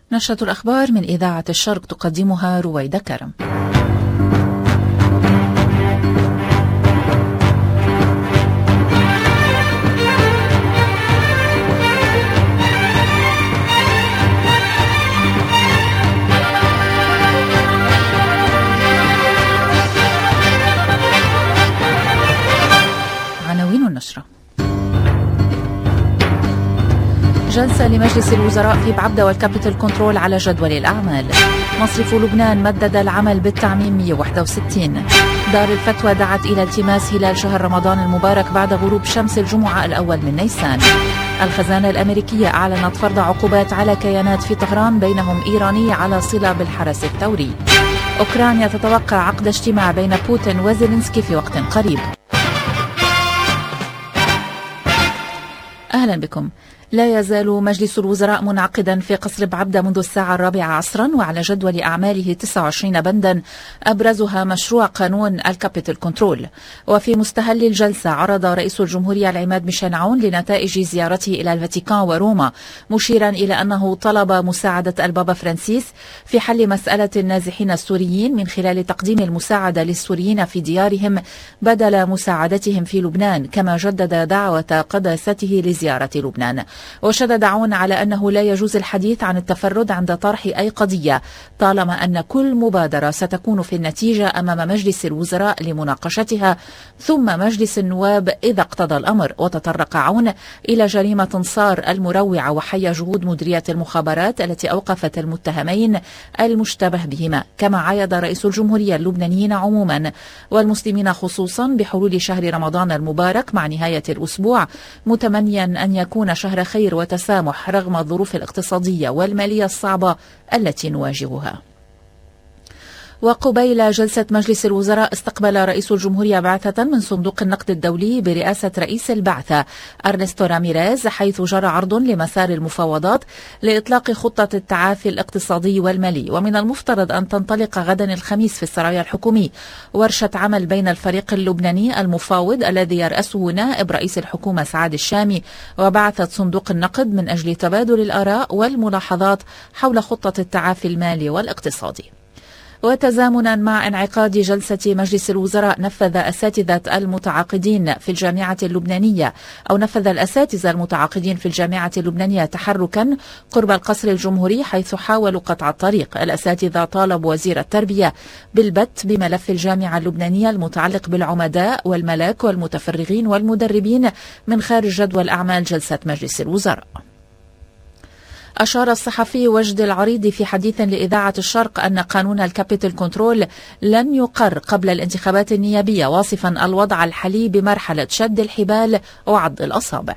نشرة الأخبار من إذاعة الشرق تقدمها رويدة كرم. عناوين النشرة: جلسة لمجلس الوزراء في بعبدة والكابيتال كنترول على جدول الأعمال. مصرف لبنان مدد العمل بالتعميم 161. دار الفتوى دعت إلى التماس هلال شهر رمضان المبارك بعد غروب شمس الجمعة الأول من نيسان. الخزانة الأمريكية أعلنت فرض عقوبات على كيانات في طهران بينهم إيراني على صلة بالحرس الثوري. أوكرانيا تتوقع عقد اجتماع بين بوتين وزيلينسكي في وقت قريب. أهلا بكم. لا يزال مجلس الوزراء منعقدا في قصر بعبدة منذ الساعة 4 عصرا، وعلى جدول أعماله 29 بندا أبرزها مشروع قانون الكابيتال كنترول. وفي مستهل الجلسة عرض رئيس الجمهورية العماد ميشيل عون لنتائج زيارته إلى الفاتيكان وروما، مشيرا إلى أنه طلب مساعدة البابا فرانسيس في حل مسألة النازحين السوريين من خلال تقديم المساعدة للسوريين في ديارهم بدل مساعدتهم في لبنان، كما جدد دعوة قداسته لزيارة لبنان. وشدد عون على أنه لا يجوز الحديث عن التفرد عند طرح أي قضية، طالما أن كل مبادرة ستكون في النتيجة أمام مجلس الوزراء لمناقشتها ثم مجلس النواب إذا اقتضى الأمر. وتطرق عون إلى جريمة صار المروعة وحي جهود مديرية المخابرات التي أوقفت المتهمين المشتبه بهما. كما عايد رئيس الجمهورية اللبنانيين عموما والمسلمين خصوصا بحلول شهر رمضان المبارك مع نهاية الأسبوع، متمنيا أن يكون شهر خير وتسامح رغم الظروف الاقتصادية والمالية الصعبة التي نواجهها. وقبيل جلسة مجلس الوزراء استقبل رئيس الجمهورية بعثة من صندوق النقد الدولي برئاسة رئيس البعثة أرنستو راميريز، حيث جرى عرض لمسار المفاوضات لإطلاق خطة التعافي الاقتصادي والمالي. ومن المفترض أن تنطلق غدا الخميس في السرايا الحكومي ورشة عمل بين الفريق اللبناني المفاوض الذي يرأسه نائب رئيس الحكومة سعد الشامي وبعثة صندوق النقد من أجل تبادل الآراء والملاحظات حول خطة التعافي المالي والاقتصادي. وتزامنا مع انعقاد جلسة مجلس الوزراء نفذ الأساتذة المتعاقدين في الجامعة اللبنانية تحركا قرب القصر الجمهوري، حيث حاولوا قطع الطريق. الأساتذة طالبوا وزير التربية بالبت بملف الجامعة اللبنانية المتعلق بالعمداء والملاك والمتفرغين والمدربين من خارج جدول أعمال جلسة مجلس الوزراء. أشار الصحفي وجد العريضي في حديث لإذاعة الشرق أن قانون الكابيتال كنترول لن يقر قبل الانتخابات النيابية، واصفا الوضع الحالي بمرحلة شد الحبال وعض الأصابع.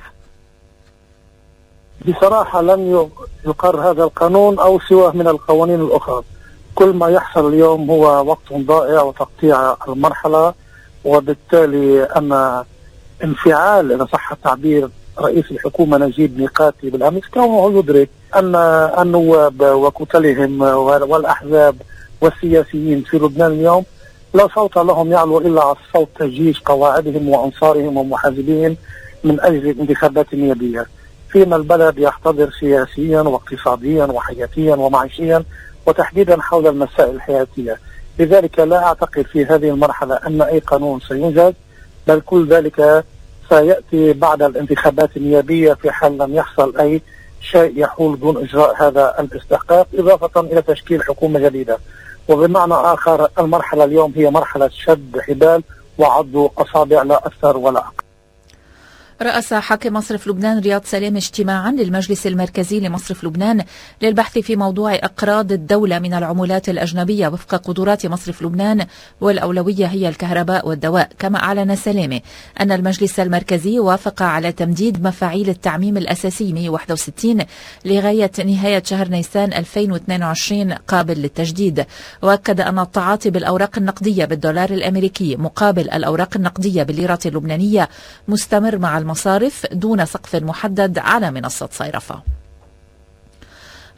بصراحة لن يقر هذا القانون أو سواه من القوانين الأخرى. كل ما يحصل اليوم هو وقت ضائع وتقطيع المرحلة، وبالتالي أن انفعال إذا صح التعبير رئيس الحكومة نجيب ميقاتي بالأمس كونه يدرك أن النواب وكتلهم والأحزاب والسياسيين في لبنان اليوم لا صوت لهم يعلو إلا على صوت تجيش قواعدهم وأنصارهم ومحاسبين من أجل الانتخابات النيابية، فيما البلد يحتضر سياسيا واقتصاديا وحياتيا ومعيشيا وتحديدا حول المسائل الحياتية. لذلك لا أعتقد في هذه المرحلة أن أي قانون سينجز، بل كل ذلك سيأتي بعد الانتخابات النيابية في حال لم يحصل أي شيء يحول دون إجراء هذا الاستحقاق، إضافة إلى تشكيل حكومة جديدة. وبمعنى آخر المرحلة اليوم هي مرحلة شد حبال وعض أصابع، لا أكثر ولا أقل. رأس حاكم مصرف لبنان رياض سليم اجتماعا للمجلس المركزي لمصرف لبنان للبحث في موضوع إقراض الدولة من العملات الأجنبية وفق قدرات مصرف لبنان، والأولوية هي الكهرباء والدواء. كما أعلن سليم أن المجلس المركزي وافق على تمديد مفاعيل التعميم الأساسي 161 لغاية نهاية شهر نيسان 2022 قابل للتجديد. وأكد أن التعاطي بالأوراق النقدية بالدولار الأمريكي مقابل الأوراق النقدية بالليرة اللبنانية مستمر مع المصارف دون سقف محدد على منصة صيرفة.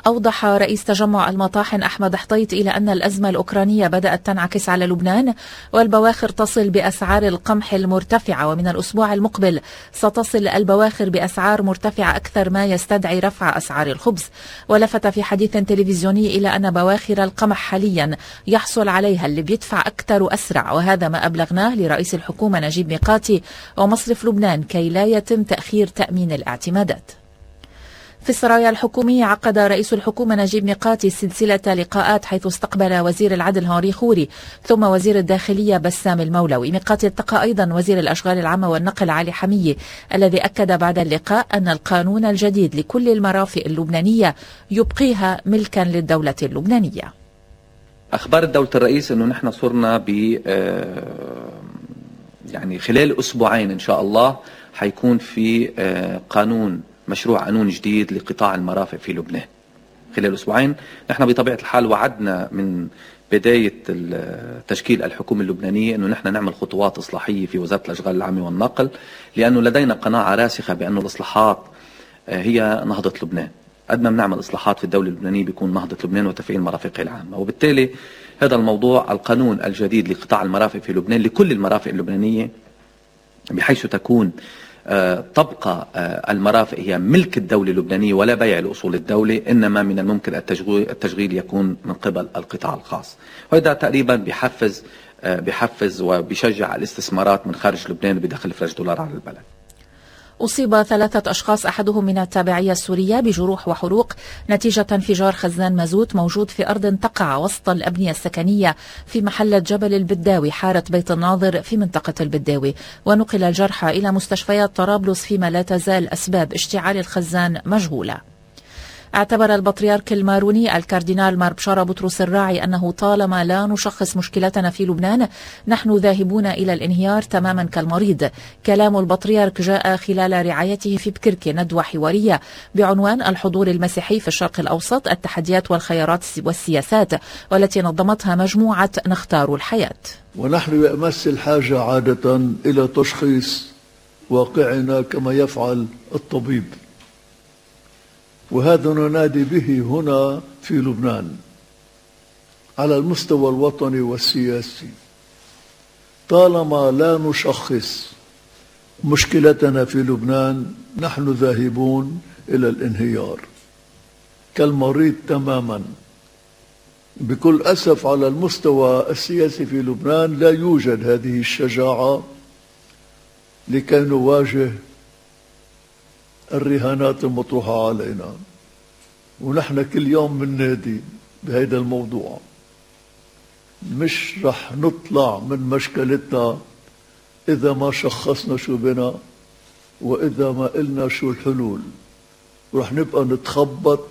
أوضح رئيس تجمع المطاحن أحمد حطيط إلى أن الأزمة الأوكرانية بدأت تنعكس على لبنان، والبواخر تصل بأسعار القمح المرتفعة، ومن الأسبوع المقبل ستصل البواخر بأسعار مرتفعة أكثر ما يستدعي رفع أسعار الخبز. ولفت في حديث تلفزيوني إلى أن بواخر القمح حاليا يحصل عليها اللي بيدفع أكثر وأسرع، وهذا ما أبلغناه لرئيس الحكومة نجيب ميقاتي ومصرف لبنان كي لا يتم تأخير تأمين الاعتمادات. في السرايا الحكومية عقد رئيس الحكومة نجيب ميقاتي سلسلة لقاءات حيث استقبل وزير العدل هنري خوري ثم وزير الداخلية بسام المولوي. ميقاتي التقى أيضا وزير الأشغال العامة والنقل علي حمية، الذي أكد بعد اللقاء أن القانون الجديد لكل المرافق اللبنانية يبقيها ملكا للدولة اللبنانية. أخبار دولة الرئيس أنه نحن صرنا يعني خلال أسبوعين إن شاء الله حيكون في مشروع قانون جديد لقطاع المرافق في لبنان. خلال أسبوعين نحن بطبيعة الحال وعدنا من بداية تشكيل الحكومة اللبنانية أنه نحن نعمل خطوات إصلاحية في وزارة الأشغال العامة والنقل، لأنه لدينا قناعة راسخة بأن الإصلاحات هي نهضة لبنان. قد ما بنعمل إصلاحات في الدولة اللبنانية بيكون نهضة لبنان وتفعيل مرافقها العامة، وبالتالي هذا الموضوع القانون الجديد لقطاع المرافق في لبنان لكل المرافق اللبنانية، بحيث تكون تبقى المرافق هي ملك الدولة اللبنانية ولا بيع لأصول الدولة، إنما من الممكن التشغيل يكون من قبل القطاع الخاص. وهذا تقريبا بيحفز وبيشجع الاستثمارات من خارج لبنان وبيدخل فرج دولار على البلد. أصيب 3 أشخاص أحدهم من التابعية السورية بجروح وحروق نتيجة انفجار خزان مازوت موجود في أرض تقع وسط الأبنية السكنية في محلة جبل البداوي حارة بيت الناظر في منطقة البداوي، ونقل الجرحى إلى مستشفيات طرابلس فيما لا تزال أسباب اشتعال الخزان مجهولة. اعتبر البطريرك الماروني الكاردينال مار بشارة بطرس الراعي أنه طالما لا نشخص مشكلتنا في لبنان نحن ذاهبون إلى الانهيار تماما كالمريض. كلام البطريرك جاء خلال رعايته في بكركي ندوة حوارية بعنوان الحضور المسيحي في الشرق الأوسط، التحديات والخيارات والسياسات، والتي نظمتها مجموعة نختار الحياة. ونحن بأمس الحاجة عادة إلى تشخيص واقعنا كما يفعل الطبيب، وهذا ننادي به هنا في لبنان على المستوى الوطني والسياسي. طالما لا نشخص مشكلتنا في لبنان نحن ذاهبون إلى الانهيار كالمريض تماما. بكل أسف على المستوى السياسي في لبنان لا يوجد هذه الشجاعة لكي نواجه الرهانات المطروحة علينا، ونحن كل يوم بننادي بهذا الموضوع. مش رح نطلع من مشكلتنا إذا ما شخصنا شو بنا وإذا ما قلنا شو الحلول، ورح نبقى نتخبط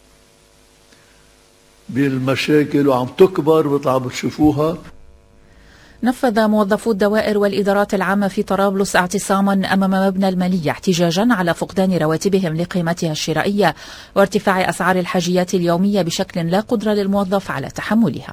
بالمشاكل وعم تكبر مثل عم بتشوفوها. نفذ موظفو الدوائر والإدارات العامة في طرابلس اعتصاما أمام مبنى المالية احتجاجا على فقدان رواتبهم لقيمتها الشرائية وارتفاع أسعار الحاجيات اليومية بشكل لا قدرة للموظف على تحملها.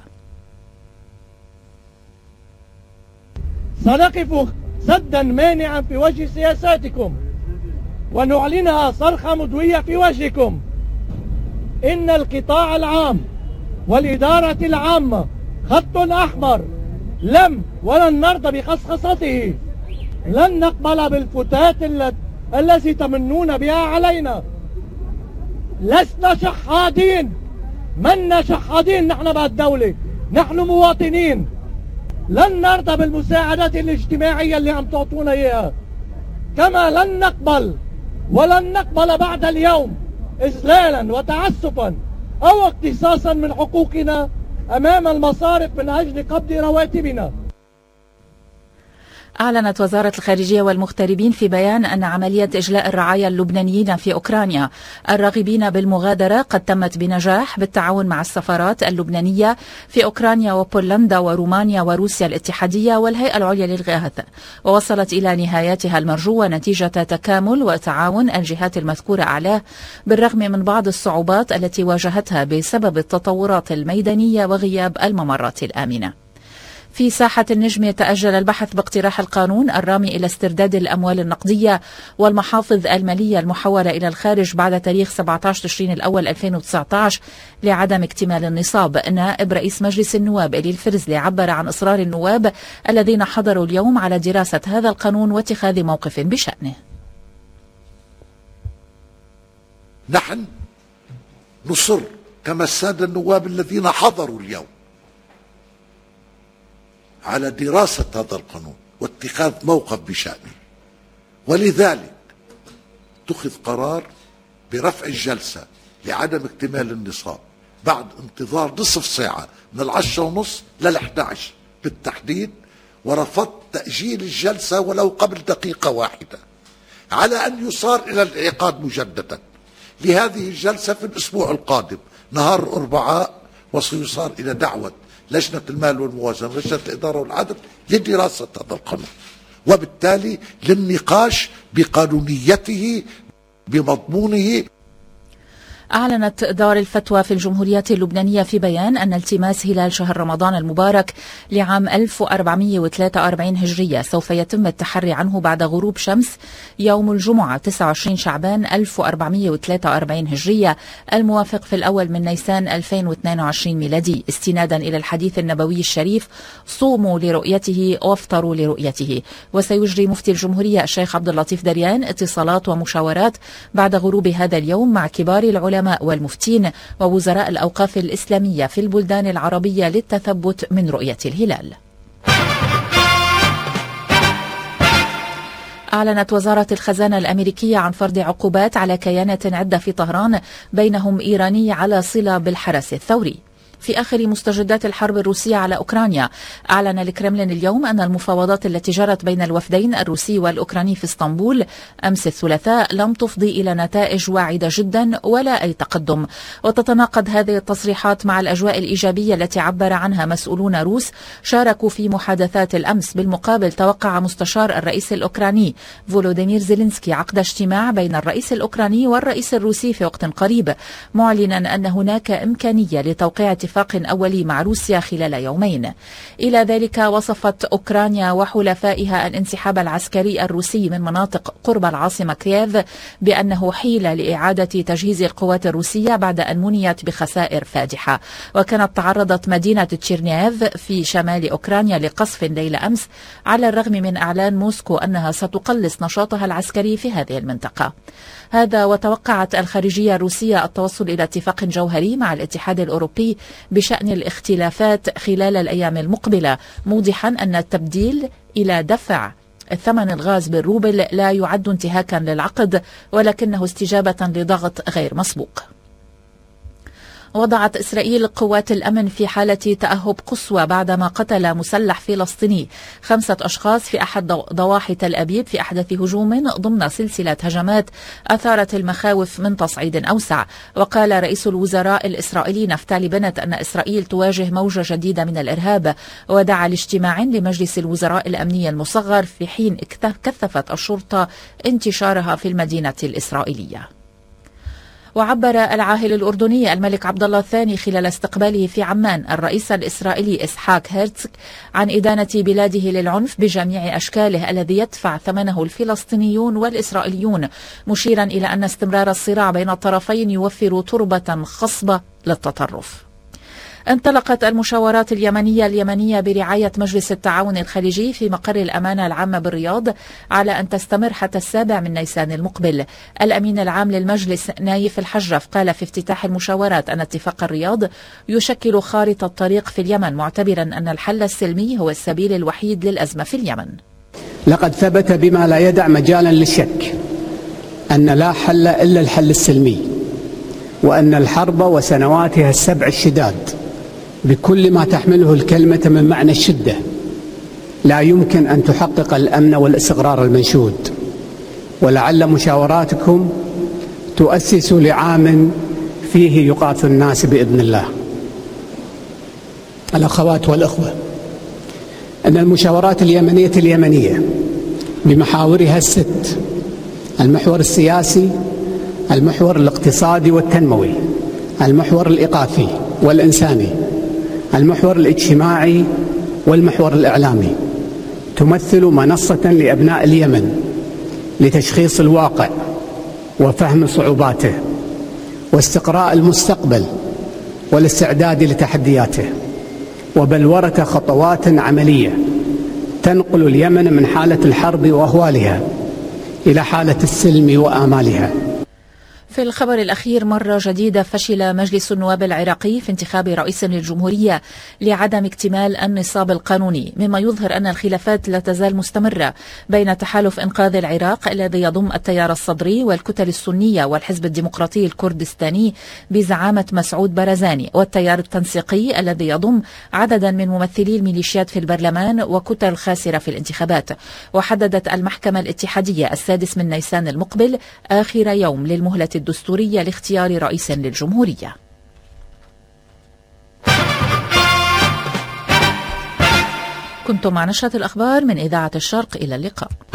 سنقف سدا مانعا في وجه سياساتكم ونعلنها صرخة مدوية في وجهكم. إن القطاع العام والإدارة العامة خط أحمر لم ولن نرضى بخصخصته. لن نقبل بالفتات التي تمنون بها علينا. لسنا شحادين، منا شحادين نحن بهالدولة، نحن مواطنين. لن نرضى بالمساعدات الاجتماعية اللي عم تعطونا إياها، كما لن نقبل ولن نقبل بعد اليوم إذلالا وتعسفا أو اقتصاصا من حقوقنا أمام المصارف من أجل قبض رواتبنا. أعلنت وزارة الخارجية والمغتربين في بيان أن عملية إجلاء الرعايا اللبنانيين في أوكرانيا الراغبين بالمغادرة قد تمت بنجاح بالتعاون مع السفارات اللبنانية في أوكرانيا وبولندا ورومانيا وروسيا الاتحادية والهيئة العليا للإغاثة، ووصلت إلى نهايتها المرجوة نتيجة تكامل وتعاون الجهات المذكورة أعلاه بالرغم من بعض الصعوبات التي واجهتها بسبب التطورات الميدانية وغياب الممرات الآمنة. في ساحة النجم يتأجل البحث باقتراح القانون الرامي إلى استرداد الأموال النقدية والمحافظ المالية المحولة إلى الخارج بعد تاريخ 17 تشرين الأول 2019 لعدم اكتمال النصاب. نائب رئيس مجلس النواب إلي الفرزلي عبر عن إصرار النواب الذين حضروا اليوم على دراسة هذا القانون واتخاذ موقف بشأنه. نحن نصر كما السادة النواب الذين حضروا اليوم على دراسة هذا القانون واتخاذ موقف بشأنه، ولذلك اتخذ قرار برفع الجلسة لعدم اكتمال النصاب بعد انتظار نصف ساعة من 10:30 لل11 بالتحديد، ورفضت تأجيل الجلسة ولو قبل دقيقة واحدة على أن يصار إلى الإعقاد مجددا لهذه الجلسة في الأسبوع القادم نهار الأربعاء، وسيصار إلى دعوة لجنة المال والموازنة ولجنة الإدارة والعدل لدراسة هذا القانون، وبالتالي للنقاش بقانونيته بمضمونه. أعلنت دار الفتوى في الجمهورية اللبنانية في بيان أن التماس هلال شهر رمضان المبارك لعام 1443 هجرية سوف يتم التحري عنه بعد غروب شمس يوم الجمعة 29 شعبان 1443 هجرية الموافق في الأول من نيسان 2022 ميلادي، استنادا إلى الحديث النبوي الشريف: صوموا لرؤيته وافطروا لرؤيته. وسيجري مفتي الجمهورية الشيخ عبد اللطيف دريان اتصالات ومشاورات بعد غروب هذا اليوم مع كبار العلماء والمفتين ووزراء الأوقاف الإسلامية في البلدان العربية للتثبت من رؤية الهلال. أعلنت وزارة الخزانة الأمريكية عن فرض عقوبات على كيانات عدة في طهران بينهم إيراني على صلة بالحرس الثوري. في آخر مستجدات الحرب الروسية على أوكرانيا، أعلن الكرملين اليوم أن المفاوضات التي جرت بين الوفدين الروسي والأوكراني في اسطنبول أمس الثلاثاء لم تفضي إلى نتائج واعدة جدا ولا أي تقدم. وتتناقض هذه التصريحات مع الأجواء الإيجابية التي عبر عنها مسؤولون روس شاركوا في محادثات الأمس. بالمقابل، توقع مستشار الرئيس الأوكراني فولوديمير زيلينسكي عقد اجتماع بين الرئيس الأوكراني والرئيس الروسي في وقت قريب، معلنا أن هناك إمكانية لتوقيع اتفاق أولي مع روسيا خلال يومين. إلى ذلك، وصفت أوكرانيا وحلفائها الانسحاب العسكري الروسي من مناطق قرب العاصمة كييف بأنه حيلة لإعادة تجهيز القوات الروسية بعد أن منيت بخسائر فادحة. وكانت تعرضت مدينة تشيرنييف في شمال أوكرانيا لقصف ليلة أمس على الرغم من إعلان موسكو أنها ستقلص نشاطها العسكري في هذه المنطقة. هذا وتوقعت الخارجية الروسية التوصل إلى اتفاق جوهري مع الاتحاد الأوروبي بشأن الاختلافات خلال الأيام المقبلة، موضحا أن التبديل إلى دفع ثمن الغاز بالروبل لا يعد انتهاكا للعقد ولكنه استجابة لضغط غير مسبوق. وضعت إسرائيل قوات الأمن في حالة تأهب قصوى بعدما قتل مسلح فلسطيني 5 أشخاص في أحد ضواحي تل أبيب في أحدث هجوم ضمن سلسلة هجمات أثارت المخاوف من تصعيد أوسع. وقال رئيس الوزراء الإسرائيلي نفتالي بنت أن إسرائيل تواجه موجة جديدة من الإرهاب، ودعا لاجتماع لمجلس الوزراء الأمني المصغر في حين كثفت الشرطة انتشارها في المدينة الإسرائيلية. وعبر العاهل الأردني الملك عبد الله الثاني خلال استقباله في عمان الرئيس الإسرائيلي إسحاق هيرتز عن إدانة بلاده للعنف بجميع أشكاله الذي يدفع ثمنه الفلسطينيون والإسرائيليون، مشيرا إلى أن استمرار الصراع بين الطرفين يوفر تربة خصبة للتطرف. انطلقت المشاورات اليمنية برعاية مجلس التعاون الخليجي في مقر الأمانة العامة بالرياض على أن تستمر حتى 7 نيسان المقبل. الأمين العام للمجلس نايف الحجرف قال في افتتاح المشاورات أن اتفاق الرياض يشكل خارطة طريق في اليمن، معتبرا أن الحل السلمي هو السبيل الوحيد للأزمة في اليمن. لقد ثبت بما لا يدع مجالا للشك أن لا حل إلا الحل السلمي، وأن الحرب وسنواتها 7 الشداد بكل ما تحمله الكلمة من معنى الشدة لا يمكن أن تحقق الأمن والاستقرار المنشود. ولعل مشاوراتكم تؤسس لعام فيه يقاث الناس بإذن الله. الأخوات والأخوة، أن المشاورات اليمنية بمحاورها 6: المحور السياسي، المحور الاقتصادي والتنموي، المحور الإيقافي والإنساني، المحور الاجتماعي والمحور الإعلامي تمثل منصة لأبناء اليمن لتشخيص الواقع وفهم صعوباته واستقراء المستقبل والاستعداد لتحدياته، وبلورة خطوات عملية تنقل اليمن من حالة الحرب وأهوالها إلى حالة السلم وآمالها. في الخبر الأخير، مرة جديدة فشل مجلس النواب العراقي في انتخاب رئيس للجمهورية لعدم اكتمال النصاب القانوني، مما يظهر أن الخلافات لا تزال مستمرة بين تحالف إنقاذ العراق الذي يضم التيار الصدري والكتل السنية والحزب الديمقراطي الكردستاني بزعامة مسعود برزاني، والتيار التنسيقي الذي يضم عددا من ممثلي الميليشيات في البرلمان وكتل خاسرة في الانتخابات. وحددت المحكمة الاتحادية 6 نيسان المقبل آخر يوم للمهلة الدستورية لاختيار رئيس للجمهورية. كنتم مع نشرة الأخبار من إذاعة الشرق، إلى اللقاء.